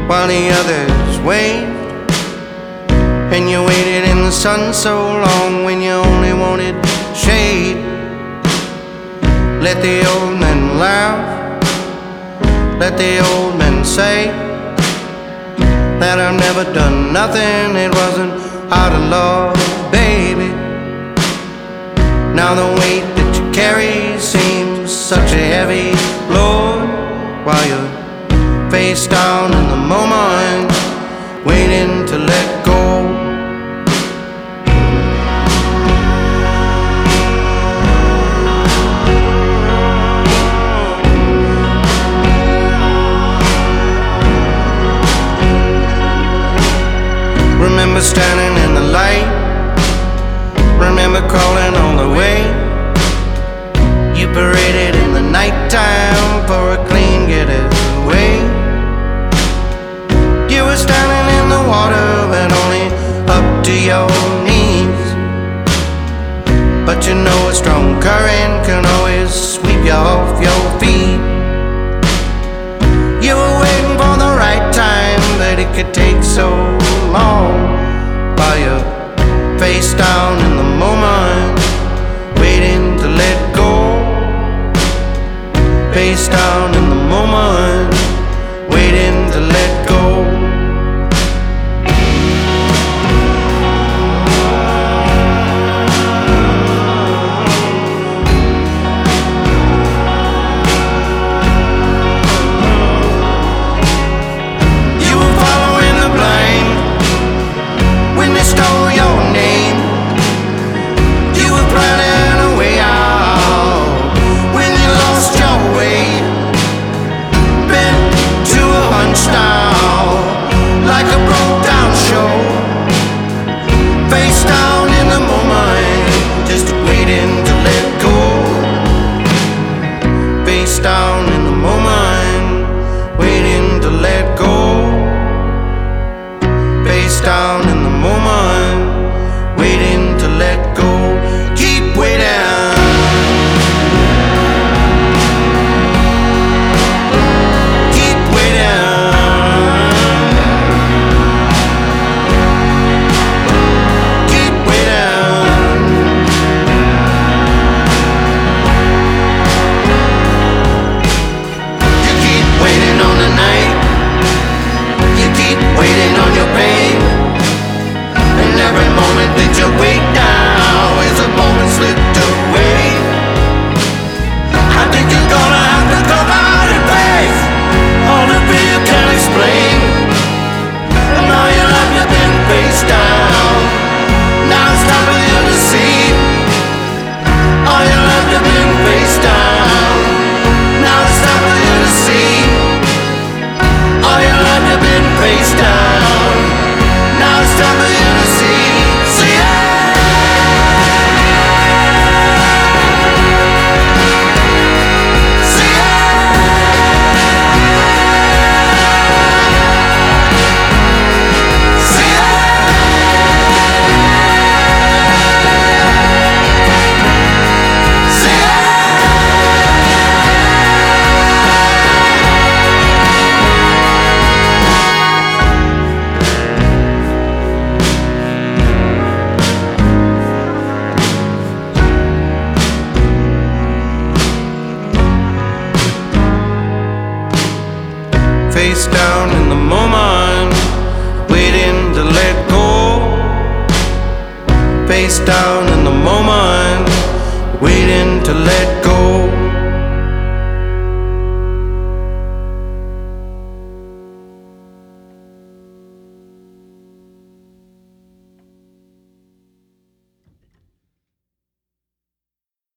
while the others waved. And you waited in the sun so long when you only wanted shade. Let the old men laugh, let the old men say that I've never done nothing, it wasn't out of love, baby. Now the weight that you carry seems such a heavy load, while you're face down in the moment, waiting to let go. Remember standing in the light, remember crawling all the way. You paraded in the nighttime for a clean getaway. You were standing in the water but only up to your knees. But you know a strong current can always sweep you off your feet. You were waiting for the right time, but it could take so long, while you're face down in the moment, waiting to let go. Face down in the moment, waiting to let go. You were following the blind when they stole your name. You were planning a way out when you lost your way. Bent to a hunch down like a broke down show. Face down in the moment, just waiting to let go. Face down in the moment, waiting to let go. Face down in the moment, waiting to let go. Keep waiting. Keep waiting. Keep waiting. You keep waiting on the night. You keep waiting on your pain. And every moment that you wait now is a moment slipped away. I think you're gonna have to come out and face all the fear you can't explain. And all your life you've been face down. Now it's time for you to see. All your life you've been face down. Now it's time for you to see. All your life you've been face down. Now it's time for you to see. See it. See it. See it. See it. Face down in the moment, waiting to let go. Face down in the moment, waiting to let